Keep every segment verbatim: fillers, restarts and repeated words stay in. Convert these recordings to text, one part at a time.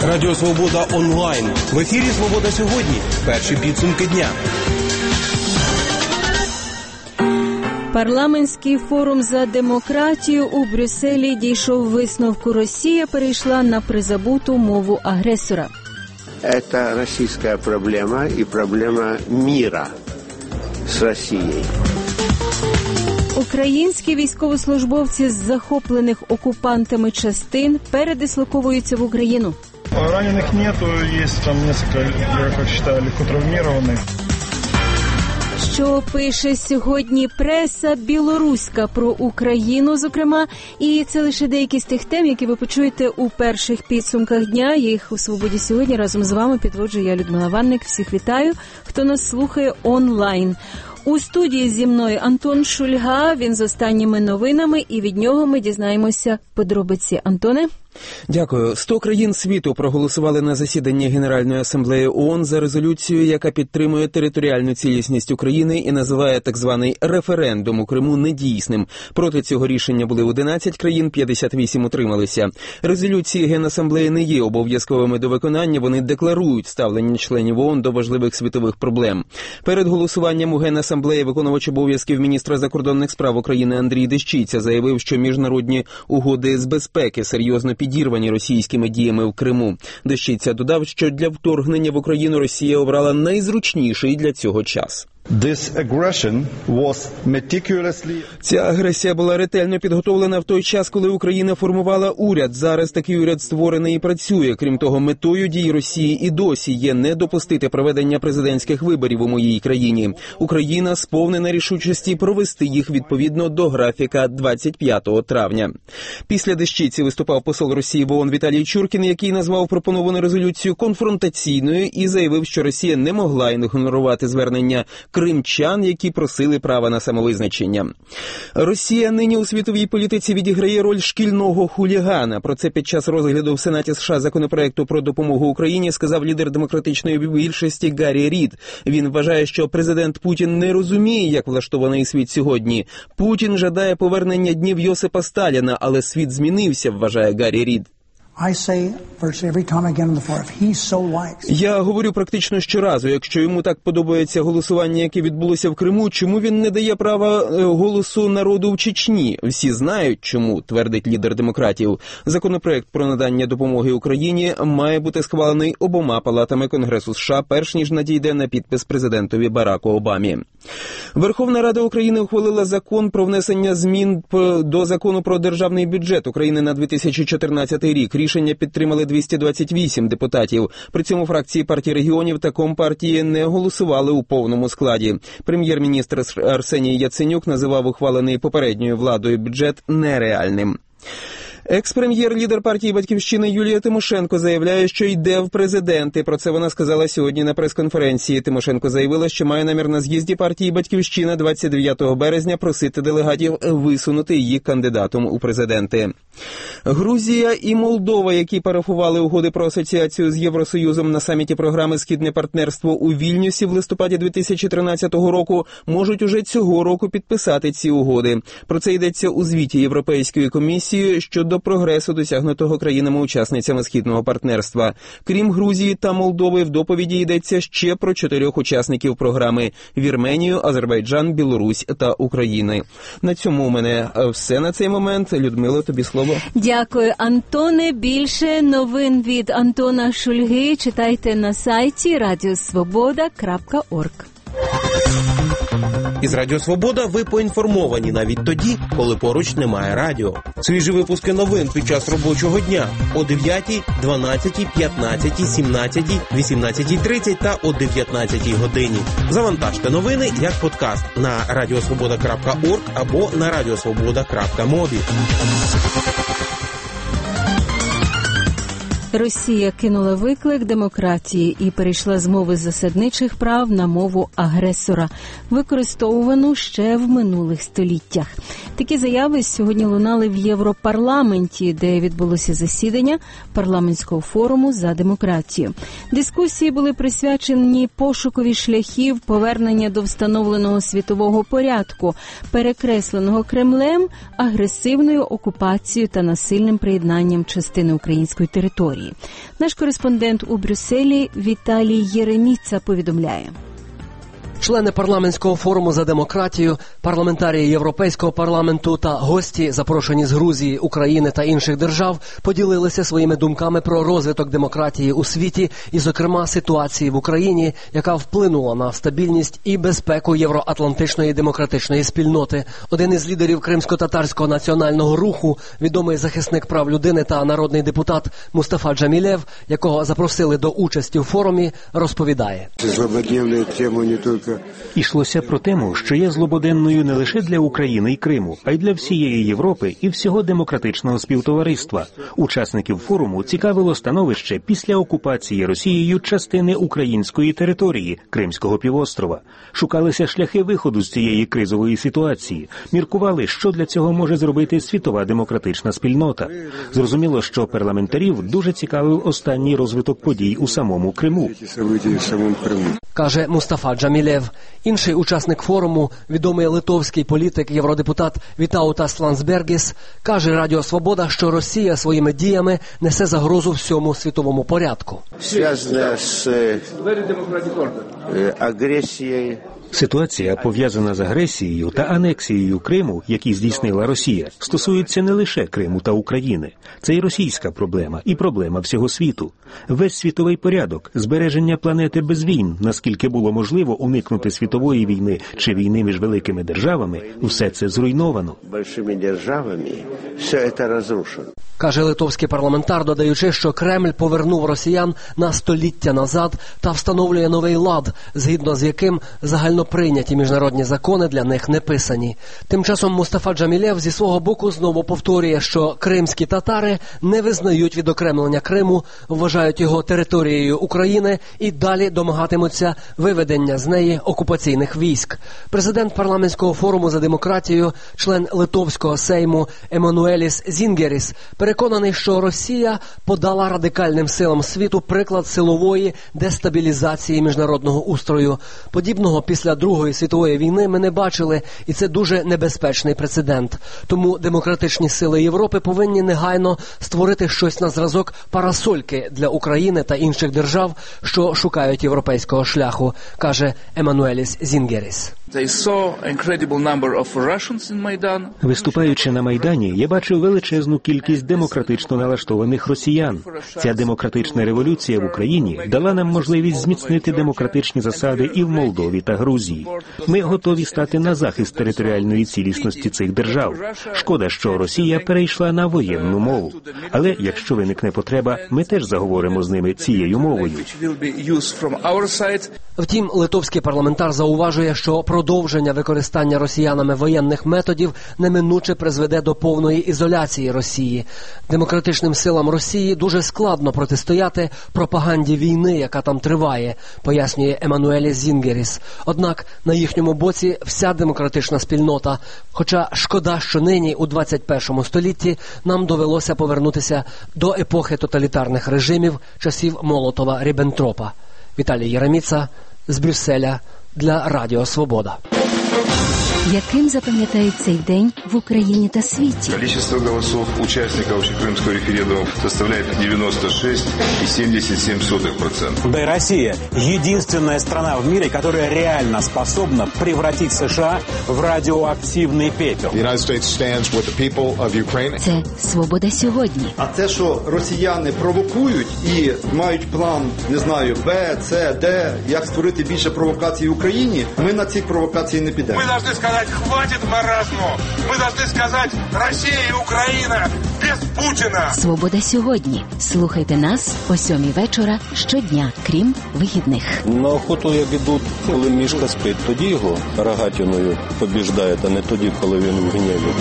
Радіо Свобода онлайн. В ефірі «Свобода сьогодні». Перші підсумки дня. Парламентський форум за демократію у Брюсселі дійшов висновку: Росія перейшла на призабуту мову агресора. Це російська проблема і проблема мира з Росією. Українські військовослужбовці з захоплених окупантами частин передислоковуються в Україну. Ранених нету, є там кілька, я як вважаю, легко травмованих. Що пише сьогодні преса білоруська про Україну, зокрема, і це лише деякі з тих тем, які ви почуєте у перших підсумках дня. Їх у «Свободі сьогодні» разом з вами підводжу я, Людмила Ванник. Всіх вітаю, хто нас слухає онлайн. У студії зі мною Антон Шульга, він з останніми новинами, і від нього ми дізнаємося подробиці. Антоне? Дякую. Сто країн світу проголосували на засіданні Генеральної асамблеї ООН за резолюцію, яка підтримує територіальну цілісність України і називає так званий референдум у Криму недійсним. Проти цього рішення були одинадцять країн, п'ятдесят вісім утрималися. Резолюції Генасамблеї не є обов'язковими до виконання, вони декларують ставлення членів ООН до важливих світових проблем. Перед голосуванням у Генасамблеї виконувач обов'язків міністра закордонних справ України Андрій Дещиця заявив, що міжнародні угоди з безпеки серйозно підірвані російськими діями в Криму. Дещиця додав, що для вторгнення в Україну Росія обрала найзручніший для цього час. Ця агресія була ретельно підготовлена в той час, коли Україна формувала уряд. Зараз такий уряд створений і працює. Крім того, метою дій Росії і досі є не допустити проведення президентських виборів у моїй країні. Україна сповнена рішучості провести їх відповідно до графіка двадцять п'ятого травня. Після Дещиці виступав посол Росії в ООН Віталій Чуркін, який назвав пропоновану резолюцію конфронтаційною і заявив, що Росія не могла ігнорувати звернення кримчан, які просили права на самовизначення. Росія нині у світовій політиці відіграє роль шкільного хулігана. Про це під час розгляду в Сенаті США законопроекту про допомогу Україні сказав лідер демократичної більшості Гаррі Рід. Він вважає, що президент Путін не розуміє, як влаштований світ сьогодні. Путін жадає повернення днів Йосипа Сталіна, але світ змінився, вважає Гаррі Рід. Я говорю практично щоразу, якщо йому так подобається голосування, яке відбулося в Криму, чому він не дає права голосу народу в Чечні? Всі знають чому, твердить лідер демократів. Законопроект про надання допомоги Україні має бути схвалений обома палатами Конгресу США, перш ніж надійде на підпис президентові Бараку Обамі. Верховна Рада України ухвалила закон про внесення змін до Закону про державний бюджет України на дві тисячі чотирнадцятий рік. Рішення підтримали двісті двадцять вісім депутатів. При цьому фракції партії регіонів та Компартії не голосували у повному складі. Прем'єр-міністр Арсеній Яценюк називав ухвалений попередньою владою бюджет нереальним. Екс-прем'єр, лідер партії «Батьківщина» Юлія Тимошенко заявляє, що йде в президенти. Про це вона сказала сьогодні на прес-конференції. Тимошенко заявила, що має намір на з'їзді партії «Батьківщина» двадцять дев'ятого березня просити делегатів висунути її кандидатом у президенти. Грузія і Молдова, які парафували угоди про асоціацію з Євросоюзом на саміті програми «Східне партнерство» у Вільнюсі в листопаді дві тисячі тринадцятого року, можуть уже цього року підписати ці угоди. Про це йдеться у звіті Європейської комісії щодо прогресу, досягнутого країнами-учасницями Східного партнерства. Крім Грузії та Молдови, в доповіді йдеться ще про чотирьох учасників програми – Вірменію, Азербайджан, Білорусь та Україну. На цьому у мене все на цей момент. Людмила, тобі слово. Дякую, Антоне. Більше новин від Антона Шульги читайте на сайті радіо свобода крапка орг. Із Радіо Свобода ви поінформовані навіть тоді, коли поруч немає радіо. Свіжі випуски новин під час робочого дня о дев'ятій, дванадцятій, п'ятнадцятій, сімнадцятій, вісімнадцятій тридцять та о дев'ятнадцятій годині. Завантажте новини як подкаст на радіо свобода крапка орг або на радіо свобода крапка мобі. Росія кинула виклик демократії і перейшла з мови засадничих прав на мову агресора, використовувану ще в минулих століттях. Такі заяви сьогодні лунали в Європарламенті, де відбулося засідання парламентського форуму за демократію. Дискусії були присвячені пошукові шляхів повернення до встановленого світового порядку, перекресленого Кремлем, агресивною окупацією та насильним приєднанням частини української території. території. Наш кореспондент у Брюсселі Віталій Єреміца повідомляє. Члени парламентського форуму за демократію, парламентарії Європейського парламенту та гості, запрошені з Грузії, України та інших держав, поділилися своїми думками про розвиток демократії у світі і, зокрема, ситуації в Україні, яка вплинула на стабільність і безпеку євроатлантичної демократичної спільноти. Один із лідерів кримсько-татарського національного руху, відомий захисник прав людини та народний депутат Мустафа Джамілєв, якого запросили до участі в форумі, розповідає. Злободневна тема не тільки Ішлося про тему, що є злободенною не лише для України і Криму, а й для всієї Європи і всього демократичного співтовариства. Учасників форуму цікавило становище після окупації Росією частини української території, Кримського півострова. Шукалися шляхи виходу з цієї кризової ситуації. Міркували, що для цього може зробити світова демократична спільнота. Зрозуміло, що парламентарів дуже цікавив останній розвиток подій у самому Криму. Каже Мустафа Джамілєв. Інший учасник форуму, відомий литовський політик, євродепутат Вітаутас Ландсбергіс, каже Радіо Свобода, що Росія своїми діями несе загрозу всьому світовому порядку. Зв'язана з агресією. Ситуація, пов'язана з агресією та анексією Криму, які здійснила Росія, стосується не лише Криму та України. Це і російська проблема, і проблема всього світу. Весь світовий порядок, збереження планети без війн, наскільки було можливо уникнути світової війни чи війни між великими державами, все це зруйновано. Великими державами все це розрушено. Каже литовський парламентар, додаючи, що Кремль повернув росіян на століття назад та встановлює новий лад, згідно з яким загальноприйняті міжнародні закони для них не писані. Тим часом Мустафа Джамілєв зі свого боку знову повторює, що кримські татари не визнають відокремлення Криму, вважають його територією України і далі домагатимуться виведення з неї окупаційних військ. Президент парламентського форуму за демократію, член литовського сейму Еммануеліс Зінгеріс, переконаний, що Росія подала радикальним силам світу приклад силової дестабілізації міжнародного устрою. Подібного після Другої світової війни ми не бачили, і це дуже небезпечний прецедент. Тому демократичні сили Європи повинні негайно створити щось на зразок парасольки для України та інших держав, що шукають європейського шляху, каже Еммануеліс Зінгеріс. Виступаючи на Майдані, я бачив величезну кількість демократично налаштованих росіян. Ця демократична революція в Україні дала нам можливість зміцнити демократичні засади і в Молдові та Грузії. Ми готові стати на захист територіальної цілісності цих держав. Шкода, що Росія перейшла на воєнну мову. Але якщо виникне потреба, ми теж заговоримо з ними цією мовою. Втім, литовський парламентар зауважує, що продовження використання росіянами воєнних методів неминуче призведе до повної ізоляції Росії. Демократичним силам Росії дуже складно протистояти пропаганді війни, яка там триває, пояснює Еммануеліс Зінгеріс. Однак на їхньому боці вся демократична спільнота. Хоча шкода, що нині, у двадцять першому столітті, нам довелося повернутися до епохи тоталітарних режимів часів Молотова-Ріббентропа. Віталій Єреміца з Брюсселя для Радіо Свобода. Яким запам'ятають цей день в Україні та світі? Количество голосов участников общекрымского референдума составляет девяносто шесть и семьдесят семь сотых процента. Да и Россия – единственная страна в мире, которая реально способна превратить США в радиоактивный пепел. The United States stands with the people of Ukraine. Це «Свобода сьогодні». А те, що росіяни провокують і мають план, не знаю, Б, С, Д, як створити більше провокацій в Україні, ми на ці провокації не підемо. Ми повинні сказати, хватит маразму. Мы должны сказать, Россия и Украина без Путина. «Свобода сьогодні». Слухайте нас о сьомій вечора щодня, крім вихідних. На охоту як ідуть, коли мішка спить, тоді його рогатиною побіждають, а не тоді, коли він в гніві.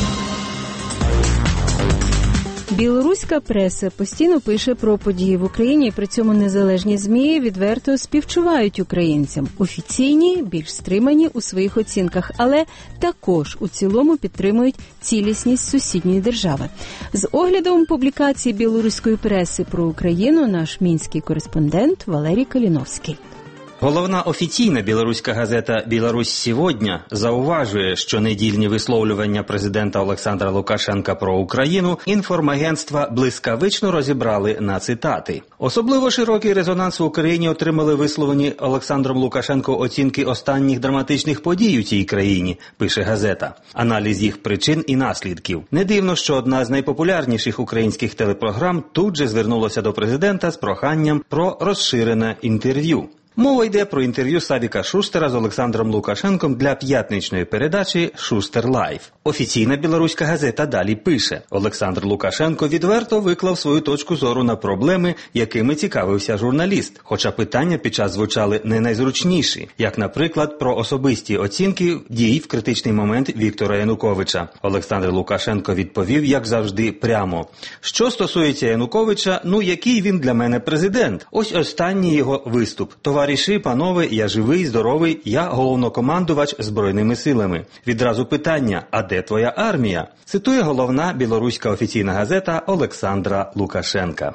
Білоруська преса постійно пише про події в Україні, при цьому незалежні ЗМІ відверто співчувають українцям. Офіційні, більш стримані у своїх оцінках, але також у цілому підтримують цілісність сусідньої держави. З оглядом публікації білоруської преси про Україну наш мінський кореспондент Валерій Каліновський. Головна офіційна білоруська газета «Білорусь сьогодні» зауважує, що недільні висловлювання президента Олександра Лукашенка про Україну інформагентства блискавично розібрали на цитати. Особливо широкий резонанс в Україні отримали висловлені Олександром Лукашенко оцінки останніх драматичних подій у цій країні, пише газета. Аналіз їх причин і наслідків. Не дивно, що одна з найпопулярніших українських телепрограм тут же звернулася до президента з проханням про розширене інтерв'ю. Мова йде про інтерв'ю Савіка Шустера з Олександром Лукашенком для п'ятничної передачі «Шустер Лайв». Офіційна білоруська газета далі пише: Олександр Лукашенко відверто виклав свою точку зору на проблеми, якими цікавився журналіст, хоча питання під час звучали не найзручніші, як, наприклад, про особисті оцінки дій в критичний момент Віктора Януковича. Олександр Лукашенко відповів, як завжди, прямо: що стосується Януковича, ну який він для мене президент? Ось останній його виступ. Товариші, панове, я живий, здоровий, я головнокомандувач Збройними силами. Відразу питання: а де твоя армія? Цитує головна білоруська офіційна газета Олександра Лукашенка.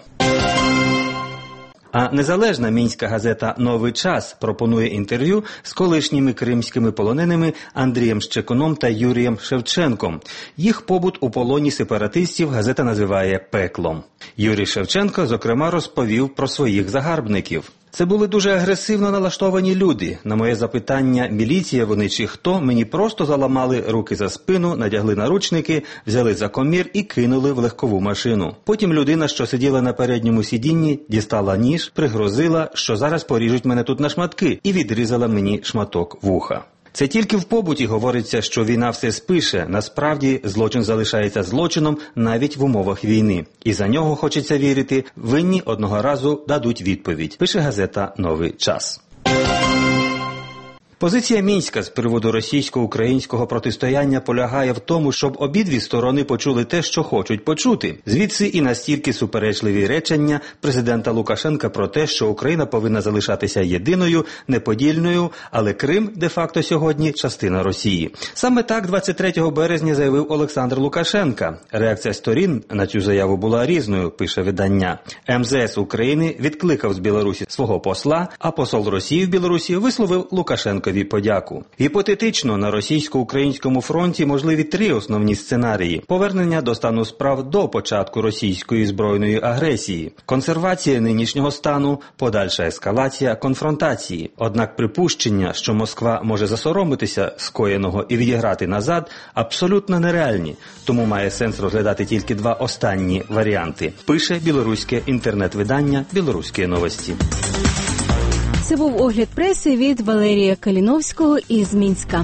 А незалежна мінська газета «Новий час» пропонує інтерв'ю з колишніми кримськими полоненими Андрієм Щекуном та Юрієм Шевченком. Їх побут у полоні сепаратистів газета називає «пеклом». Юрій Шевченко, зокрема, розповів про своїх загарбників. Це були дуже агресивно налаштовані люди. На моє запитання, міліція вони чи хто, мені просто заламали руки за спину, надягли наручники, взяли за комір і кинули в легкову машину. Потім людина, що сиділа на передньому сидінні, дістала ніж, пригрозила, що зараз поріжуть мене тут на шматки, і відрізала мені шматок вуха. Це тільки в побуті говориться, що війна все спише. Насправді, злочин залишається злочином навіть в умовах війни. І за нього, хочеться вірити, винні одного разу дадуть відповідь, пише газета «Новий час». Позиція Мінська з приводу російсько-українського протистояння полягає в тому, щоб обидві сторони почули те, що хочуть почути. Звідси і настільки суперечливі речення президента Лукашенка про те, що Україна повинна залишатися єдиною, неподільною, але Крим де-факто сьогодні частина Росії. Саме так двадцять третього березня заявив Олександр Лукашенка. Реакція сторін на цю заяву була різною, пише видання. ем зе ес України відкликав з Білорусі свого посла, а посол Росії в Білорусі висловив Лукашенко подяку. Гіпотетично, на російсько-українському фронті можливі три основні сценарії: повернення до стану справ до початку російської збройної агресії, консервація нинішнього стану, подальша ескалація конфронтації. Однак припущення, що Москва може засоромитися скоєного і відіграти назад, абсолютно нереальні. Тому має сенс розглядати тільки два останні варіанти, пише білоруське інтернет-видання «Білоруські новості». Це був огляд преси від Валерія Каліновського із Мінська.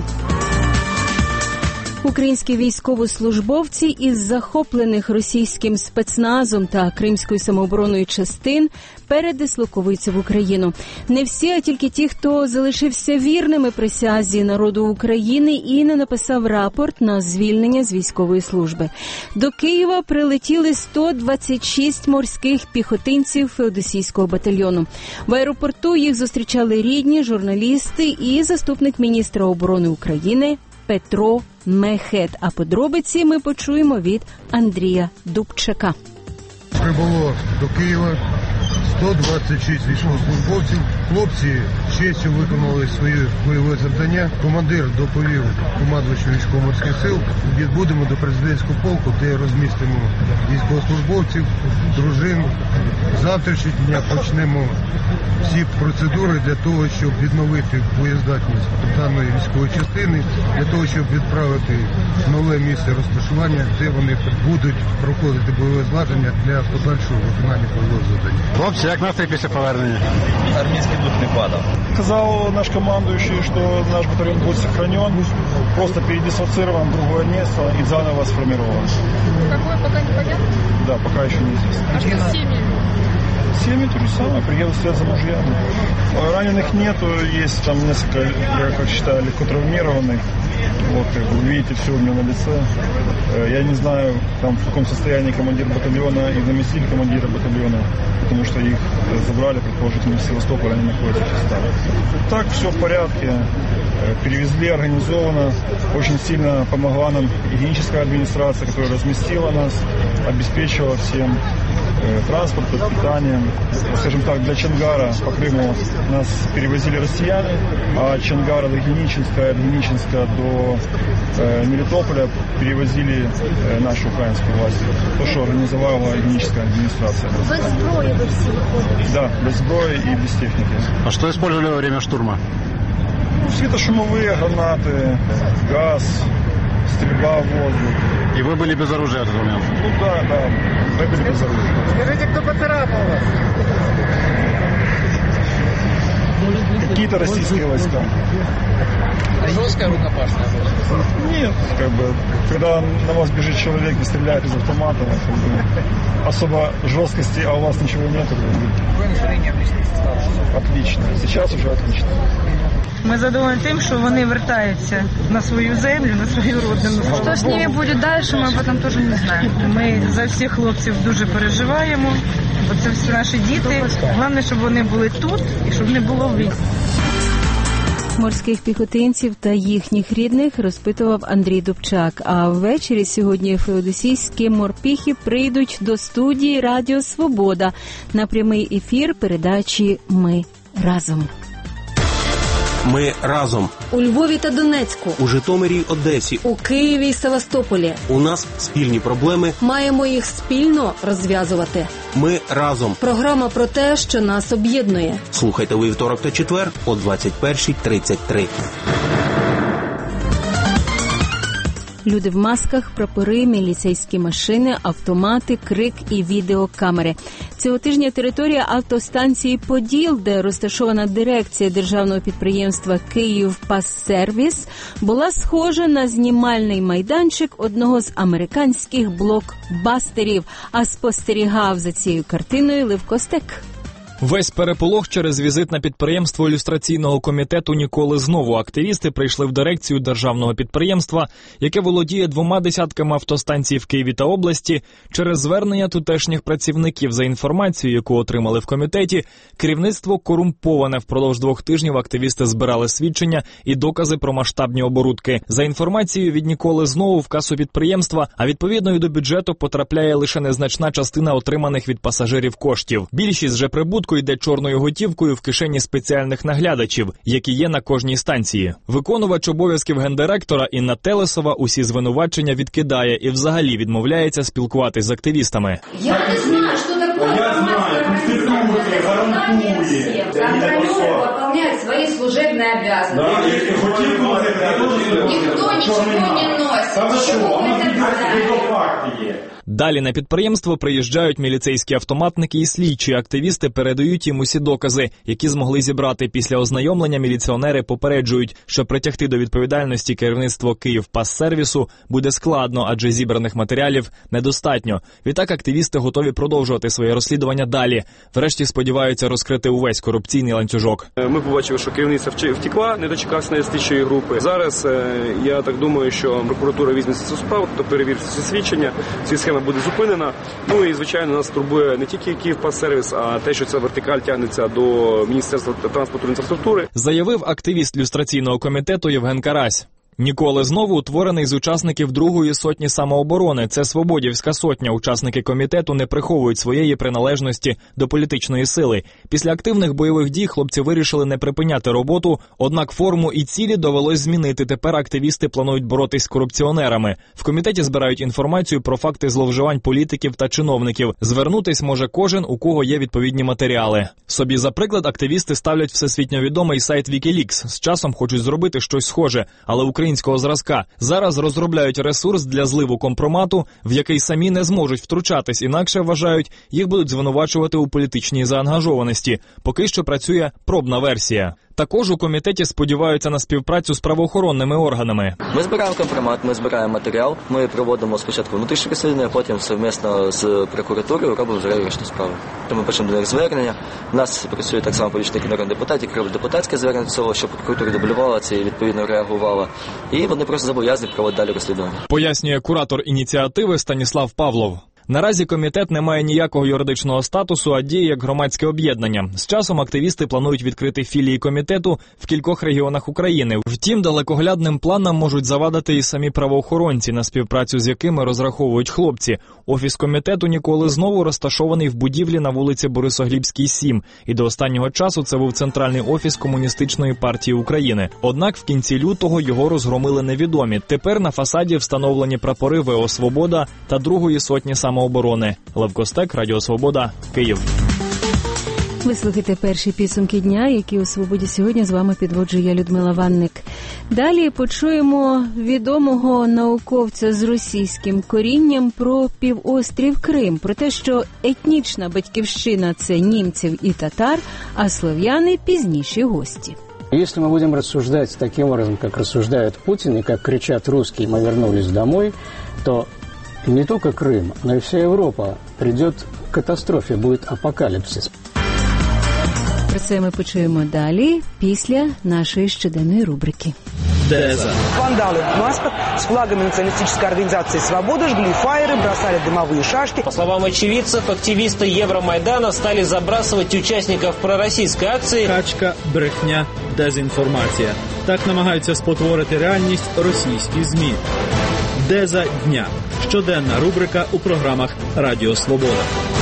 Українські військовослужбовці із захоплених російським спецназом та кримською самообороною частин передислоковуються в Україну. Не всі, а тільки ті, хто залишився вірними присязі народу України і не написав рапорт на звільнення з військової служби. До Києва прилетіли сто двадцять шість морських піхотинців Феодосійського батальйону. В аеропорту їх зустрічали рідні, журналісти і заступник міністра оборони України Петро Мехет. А подробиці ми почуємо від Андрія Дубчака. Прибуло до Києва сто двадцять шість військовослужбовців. Хлопці з честю виконали своє бойове завдання. Командир доповів командувачу військово-морських сил. Відбудемо до президентського полку, де розмістимо військовослужбовців, дружин. Завтрашнього дня почнемо всі процедури для того, щоб відновити боєздатність даної військової частини, для того, щоб відправити в нове місце розташування, де вони будуть проходити бойове злагодження для подальшого виконання бойового завдання. Хлопці, як настрій після повернення? Армейский дух не падал. Сказал наш командующий, что наш батальон будет сохранен, просто передислоцирован в другое место и заново сформирован. Какое пока непонятно? Да, пока еще неизвестно. А что с семьями? Семьи то же самое, приедут вслед за мужьями. Раненых нету, есть там несколько, я как считаю, легко травмированных. Вот, как вы видите, все у меня на лице. Я не знаю, там, в каком состоянии командир батальона и заместитель командира батальона, потому что их забрали, предположительно, в Севастополе, они находятся в составе. Так, все в порядке. Перевезли организованно. Очень сильно помогла нам гигиеническая администрация, которая разместила нас. обеспечивала всем транспорт, питанием. Скажем так, для Чонгара по Крыму нас перевозили россияне, а Чонгара до Геничинска, от Геничинска до э, Мелитополя перевозили э, наши украинские власти. То, что организовала Геническая администрация. Без зброї ви всі виходили? Да, без зброї и без техники. А что использовали во время штурма? Ну, светошумовые гранаты, газ, стрельба в воздух. И вы были без оружия в этот момент? Ну да, да, мы были без оружия. Скажите, кто поцарапал вас? Какие-то российские войска. Жесткая рукопашная была? Нет, как бы, когда на вас бежит человек и стреляет из автомата, как бы, особо жесткости, а у вас ничего нет. Какое настроение в личном составе? Отлично, сейчас уже отлично. Ми задоволені тим, що вони вертаються на свою землю, на свою родину. Що з ними буде далі, ми об этом теж не знаємо. Ми за всіх хлопців дуже переживаємо, бо це всі наші діти. Головне, щоб вони були тут і щоб не було війни. Морських піхотинців та їхніх рідних розпитував Андрій Дубчак. А ввечері сьогодні феодосійські морпіхи прийдуть до студії Радіо Свобода на прямий ефір передачі «Ми разом». Ми разом. У Львові та Донецьку. У Житомирі, Одесі. У Києві й Севастополі. У нас спільні проблеми. Маємо їх спільно розв'язувати. Ми разом. Програма про те, що нас об'єднує. Слухайте у вівторок та четвер о двадцять перша тридцять три. Люди в масках, прапори, міліцейські машини, автомати, крик і відеокамери. Цього тижня територія автостанції «Поділ», де розташована дирекція державного підприємства «Київпассервіс», була схожа на знімальний майданчик одного з американських блокбастерів. А спостерігав за цією картиною Левко Стек. Весь переполох через візит на підприємство ілюстраційного комітету «Ніколи знову». Активісти прийшли в дирекцію державного підприємства, яке володіє двома десятками автостанцій в Києві та області. Через звернення тутешніх працівників за інформацією, яку отримали в комітеті, керівництво корумповане. Впродовж двох тижнів активісти збирали свідчення і докази про масштабні оборудки. За інформацією від «Ніколи знову» в касу підприємства, а відповідно і до бюджету, потрапляє лише незначна частина отриманих від пасажирів коштів. Більшість же прибутку йде чорною готівкою в кишені спеціальних наглядачів, які є на кожній станції. Виконувач обов'язків гендиректора Інна Телесова усі звинувачення відкидає і взагалі відмовляється спілкуватись з активістами. Я не знаю, що таке громадська організація. Контролер виконує свої служебні обов'язки. Ніхто нічого не носить. Далі на підприємство приїжджають міліцейські автоматники і слідчі. Активісти передають їм усі докази, які змогли зібрати. Після ознайомлення міліціонери попереджують, що притягти до відповідальності керівництво «Київпассервісу» буде складно, адже зібраних матеріалів недостатньо. Відтак активісти готові продовжувати своє розслідування далі. Врешті сподіваються розкрити увесь корупційний ланцюжок. Ми побачили, що керівниця втекла, не дочекався на слідчої групи. Зараз, я так думаю, що прокуратура візьметься цю справу, то перевірить ці свідчення, ці схеми буде зупинена. Ну і, звичайно, нас турбує не тільки «Київпассервіс», а те, що ця вертикаль тягнеться до Міністерства транспорту і інфраструктури. Заявив активіст люстраційного комітету Євген Карась. «Ніколи знову» утворений з учасників другої сотні самооборони. Це Свободівська сотня. Учасники комітету не приховують своєї приналежності до політичної сили. Після активних бойових дій хлопці вирішили не припиняти роботу, однак форму і цілі довелось змінити. Тепер активісти планують боротись з корупціонерами. В комітеті збирають інформацію про факти зловживань політиків та чиновників. Звернутись може кожен, у кого є відповідні матеріали. Собі за приклад активісти ставлять всесвітньо відомий сайт Вікілікс. З часом хочуть зробити щось схоже, але Україна українського зразка. Зараз розробляють ресурс для зливу компромату, в який самі не зможуть втручатись, інакше, вважають, їх будуть звинувачувати у політичній заангажованості. Поки що працює пробна версія. Також у комітеті сподіваються на співпрацю з правоохоронними органами. Ми збираємо компромат, ми збираємо матеріал, ми проводимо спочатку внутрішнє розслідування, потім совмісно з прокуратурою робимо вже решту справи. Ми пишемо до них звернення. У нас працює так само помічник народних депутатів, які роблять депутатське звернення до цього, щоб прокуратура дублювала це і відповідно реагувала. І вони просто зобов'язані проводити далі розслідування. Пояснює куратор ініціативи Станіслав Павлов. Наразі комітет не має ніякого юридичного статусу, а діє як громадське об'єднання. З часом активісти планують відкрити філії комітету в кількох регіонах України. Втім, далекоглядним планам можуть завадити і самі правоохоронці, на співпрацю з якими розраховують хлопці. Офіс комітету «Ніколи знову» розташований в будівлі на вулиці Борисоглібській, сім. І до останнього часу це був центральний офіс Комуністичної партії України. Однак в кінці лютого його розгромили невідомі. Тепер на фасаді встановлені прапори ВО «Свобода» та Другої сотні самооборони. Лев Костек, Радіо Свобода, Київ. Ви слухаєте перші підсумки дня, які у «Свободі» сьогодні з вами підводжу я, Людмила Ванник. Далі почуємо відомого науковця з російським корінням про півострів Крим, про те, що етнічна батьківщина – це німців і татар, а слов'яни – пізніші гості. Если мы будем рассуждать таким образом, как рассуждает Путин, и как кричат русские «мы вернулись домой», то не только Крым, но и вся Европа придет к катастрофе, будет апокалипсис. Про це ми почуємо далі, після нашої щоденної рубрики. Деза. Вандалы в масках с флагами националистической организации «Свобода» жгли фаеры, бросали дымовые шашки. По словам очевидцев, активисты Евромайдана стали забрасывать участников пророссийской акции. Качка, брехня, дезінформація. Так намагаються спотворити реальність російські ЗМІ. Деза дня. Щоденна рубрика у програмах «Радіо Свобода».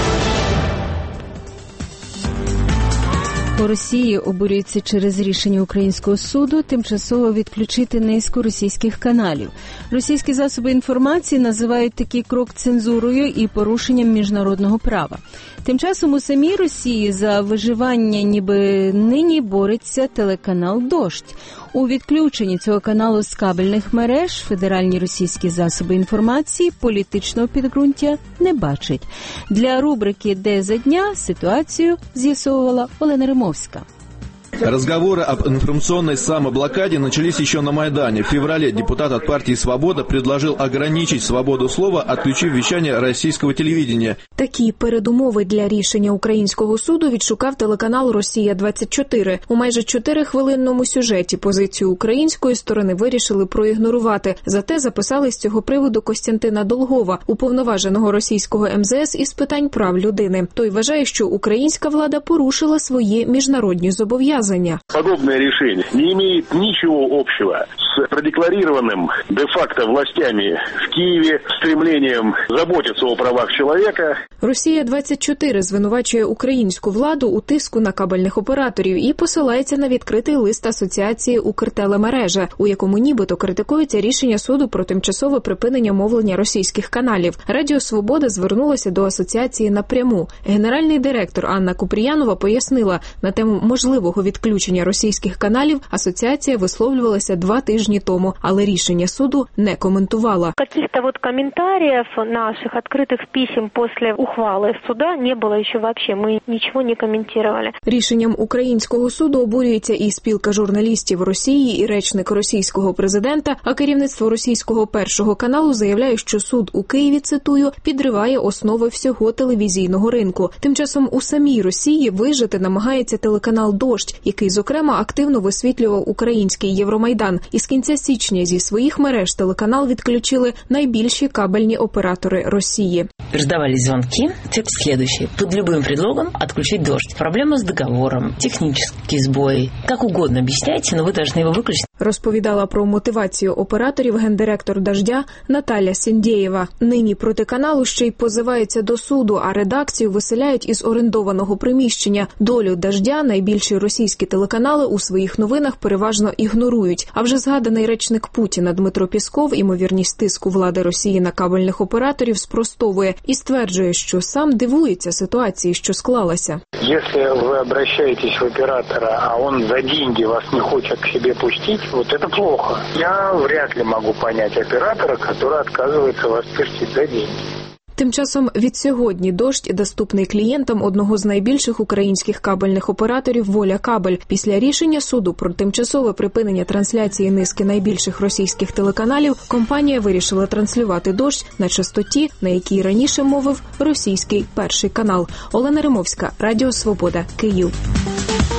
У Росії обурюються через рішення українського суду тимчасово відключити низку російських каналів. Російські засоби інформації називають такий крок цензурою і порушенням міжнародного права. Тим часом у самій Росії за виживання ніби нині бореться телеканал «Дождь». У відключенні цього каналу з кабельних мереж федеральні російські засоби інформації політичного підґрунтя не бачать. Для рубрики «Де за дня» ситуацію з'ясовувала Олена Римовська. Разговоры об информационной самоблокаде начались еще на Майдане. В феврале депутат от партии «Свобода» предложил ограничить свободу слова, отключив вещание российского телевидения. Такі передумови для рішення українського суду відшукав телеканал «Росія-двадцять чотири». У майже чотирихвилинному сюжеті позицію української сторони вирішили проігнорувати. Зате записали з цього приводу Костянтина Долгова, уповноваженого російського ем зе ес із питань прав людини. Той вважає, що українська влада порушила свої міжнародні зобов'язання. Подобное решение не имеет ничего общего с продекларированным де-факто властями в Киеве стремлением заботиться о правах человека. Росія-двадцять чотири звинувачує українську владу у тиску на кабельних операторів і посилається на відкритий лист Асоціації Укртелемережа, у якому нібито критикується рішення суду про тимчасове припинення мовлення російських каналів. Радіо «Свобода» звернулося до асоціації напряму. Генеральний директор Анна Купріянова пояснила, на тему можливого відключення російських каналів асоціація висловлювалася два тижні тому, але рішення суду не коментувала. Каких-то вот комментариев наших открытых писем после ухвалы суда не было еще вообще. Мы ничего не комментировали. Рішенням українського суду обурюється і спілка журналістів Росії, і речник російського президента, а керівництво російського першого каналу заявляє, що суд у Києві, цитую, підриває основи всього телевізійного ринку. Тим часом у самій Росії вижити намагається телеканал «Дождь», який, зокрема, активно висвітлював український Євромайдан. Із кінця січня зі своїх мереж телеканал відключили найбільші кабельні оператори Росії. Раздавались звонки. Текст следующий. Под любым предлогом отключить «Дождь». Проблема с договором, технические сбои. Как угодно объясняйте, но вы должны его выключить. Розповідала про мотивацію операторів гендиректор «Дождя» Наталя Сіндєєва. Нині проти каналу ще й позиваються до суду, а редакцію виселяють із орендованого приміщення. Долю «Дождя» найбільші російські телеканали у своїх новинах переважно ігнорують. А вже згаданий речник Путіна Дмитро Пісков імовірність тиску влади Росії на кабельних операторів спростовує і стверджує, що сам дивується ситуації, що склалася. Якщо ви обращаєтесь в оператора, а він за деньги вас не хоче к себе пустити, вот это плохо. Я вряд ли могу понять оператора, который отказывается вас пустить за деньги. Тим часом від сьогодні «Дождь» доступний клієнтам одного з найбільших українських кабельних операторів «Воля Кабель». Після рішення суду про тимчасове припинення трансляції низки найбільших російських телеканалів компанія вирішила транслювати «Дождь» на частоті, на якій раніше мовив російський перший канал. Олена Римовська, Радіо Свобода, Київ.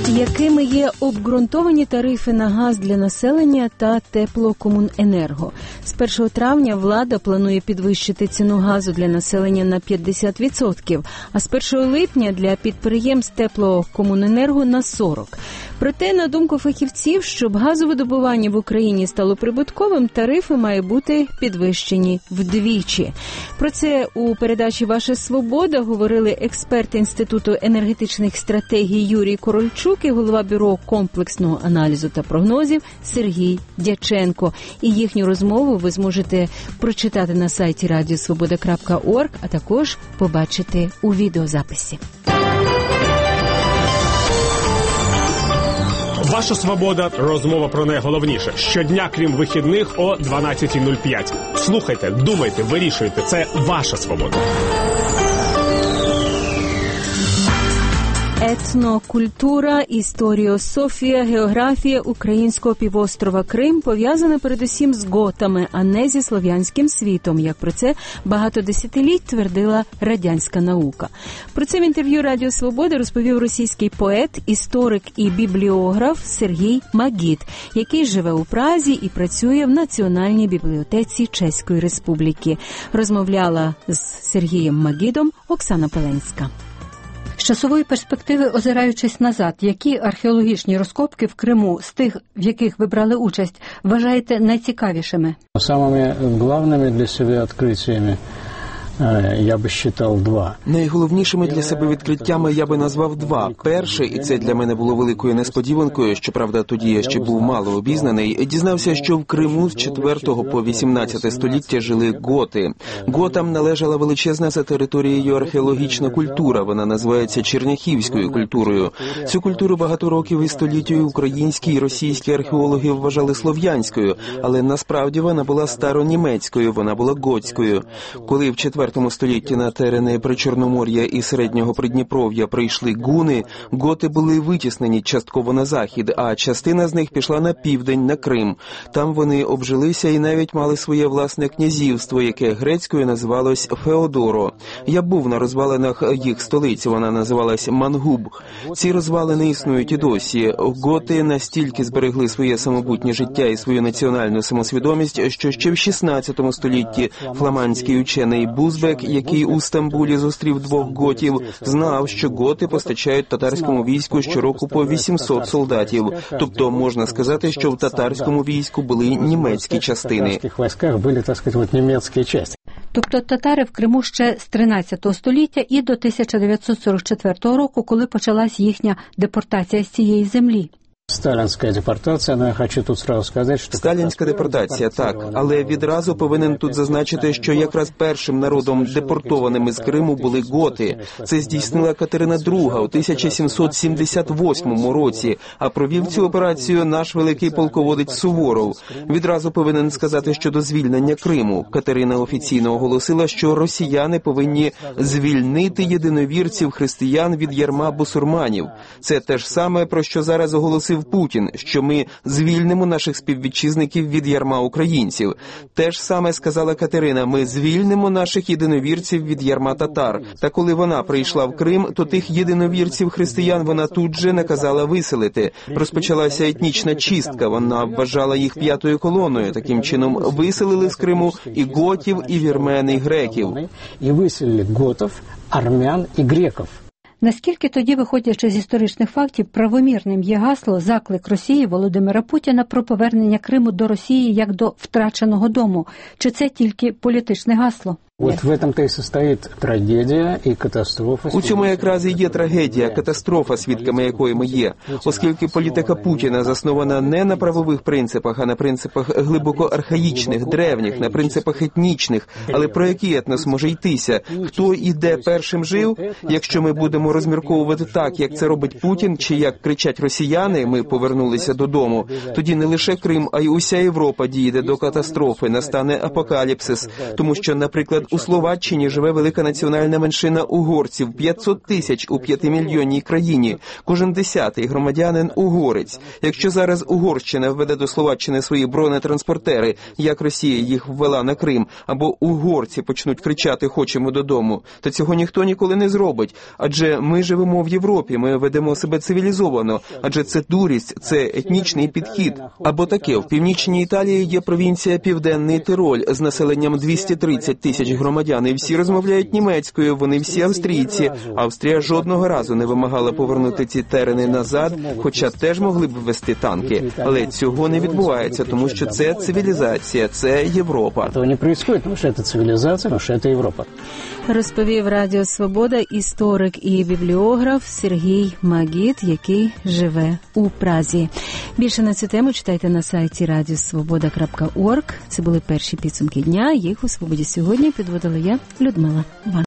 Якими є обґрунтовані тарифи на газ для населення та теплокомуненерго? З першого травня влада планує підвищити ціну газу для населення на п'ятдесят відсотків, а з першого липня для підприємств теплокомуненерго на сорок відсотків. Проте, на думку фахівців, щоб газовидобування в Україні стало прибутковим, тарифи мають бути підвищені вдвічі. Про це у передачі «Ваша свобода» говорили експерт Інституту енергетичних стратегій Юрій Корольчук і голова Бюро комплексного аналізу та прогнозів Сергій Дяченко. І їхню розмову ви зможете прочитати на сайті радіосвобода крапка орг, а також побачити у відеозаписі. Ваша свобода. Розмова про найголовніше. Щодня, крім вихідних, о дванадцята нуль п'ять. Слухайте, думайте, вирішуйте. Це ваша свобода. Етнокультура, історіософія, географія українського півострова Крим пов'язана передусім з готами, а не зі слов'янським світом, як про це багато десятиліть твердила радянська наука. Про це в інтерв'ю Радіо Свобода розповів російський поет, історик і бібліограф Сергій Магід, який живе у Празі і працює в Національній бібліотеці Чеської Республіки. Розмовляла з Сергієм Магідом Оксана Пеленська. З часової перспективи, озираючись назад, які археологічні розкопки в Криму з тих, в яких ви брали участь, вважаєте найцікавішими? Самими головними для себе відкриттями я би вважав два. Найголовнішими для себе відкриттями я би назвав два. Перше, і це для мене було великою несподіванкою, щоправда, тоді я ще був мало обізнаний, дізнався, що в Криму з четвертого по вісімнадцяте століття жили готи. Готам належала величезна за територією археологічна культура, вона називається черняхівською культурою. Цю культуру багато років і століттю українські і російські археологи вважали слов'янською, але насправді вона була старонімецькою, вона була готською. Коли в четвертому В четвертому столітті на терени Причорномор'я і Середнього Придніпров'я прийшли гуни, готи були витіснені частково на захід, а частина з них пішла на південь, на Крим. Там вони обжилися і навіть мали своє власне князівство, яке грецькою називалось Феодоро. Я був на розвалинах їх столиці, вона називалась Мангуб. Ці розвалини існують і досі. Готи настільки зберегли своє самобутнє життя і свою національну самосвідомість, що ще в шістнадцятому столітті фламандський учений Бузбек, який у Стамбулі зустрів двох готів, знав, що готи постачають татарському війську щороку по вісімсот солдатів. Тобто можна сказати, що в татарському війську були німецькі частини. В татарських військах були, так сказати, німецькі частини. Тобто татари в Криму ще з тринадцятого століття і до тисяча дев'ятсот сорок четвертого року, коли почалась їхня депортація з цієї землі. Сталінська депортація, але я хочу тут сразу сказати, що... Сталінська депортація, так. Але відразу повинен тут зазначити, що якраз першим народом, депортованим із Криму, були готи. Це здійснила Катерина друга у тисяча сімсот сімдесят восьмому році, а провів цю операцію наш великий полководець Суворов. Відразу повинен сказати щодо звільнення Криму. Катерина офіційно оголосила, що росіяни повинні звільнити єдиновірців християн від ярма бусурманів. Це те ж саме, про що зараз оголосив Путін, що ми звільнимо наших співвітчизників від ярма українців. Те ж саме сказала Катерина, ми звільнимо наших єдиновірців від ярма татар. Та коли вона прийшла в Крим, то тих єдиновірців християн вона тут же наказала виселити. Розпочалася етнічна чистка, вона вважала їх п'ятою колоною. Таким чином виселили з Криму і готів, і вірмен, і греків. І виселили готів, армян і греків. Наскільки тоді, виходячи з історичних фактів, правомірним є гасло заклик Росії Володимира Путіна про повернення Криму до Росії як до втраченого дому? Чи це тільки політичне гасло? От в этом-то і состоїть трагедія і катастрофа. У цьому якраз і є трагедія, катастрофа, свідками якої ми є. Оскільки політика Путіна заснована не на правових принципах, а на принципах глибоко архаїчних, древніх, на принципах етнічних. Але про який етнос може йтися? Хто і де першим жив? Якщо ми будемо розмірковувати так, як це робить Путін, чи як кричать росіяни, ми повернулися додому, тоді не лише Крим, а й уся Європа дійде до катастрофи, настане апокаліпсис. Тому що, наприклад, Наприклад, у Словаччині живе велика національна меншина угорців, п'ятсот тисяч у п'ятимільйонній країні. Кожен десятий громадянин угорець. Якщо зараз Угорщина введе до Словаччини свої бронетранспортери, як Росія їх ввела на Крим, або угорці почнуть кричати «хочемо додому», то цього ніхто ніколи не зробить. Адже ми живемо в Європі, ми ведемо себе цивілізовано, адже це дурість, це етнічний підхід. Або таке, в північній Італії є провінція Південний Тироль з населенням двісті тридцять тисяч громадян, і всі розмовляють німецькою, вони всі австрійці. Австрія жодного разу не вимагала повернути ці терени назад, хоча теж могли б ввести танки. Але цього не відбувається, тому що це цивілізація, це Європа. Цього не відбувається, тому що це цивілізація, тому що це Європа. Розповів Радіо Свобода історик і бібліограф Сергій Магід, який живе у Празі. Більше на цю тему читайте на сайті радіосвобода крапка орг. Це були перші підсумки дня. Їх у «Свободі сьогодні» підводила я, Людмила Ван.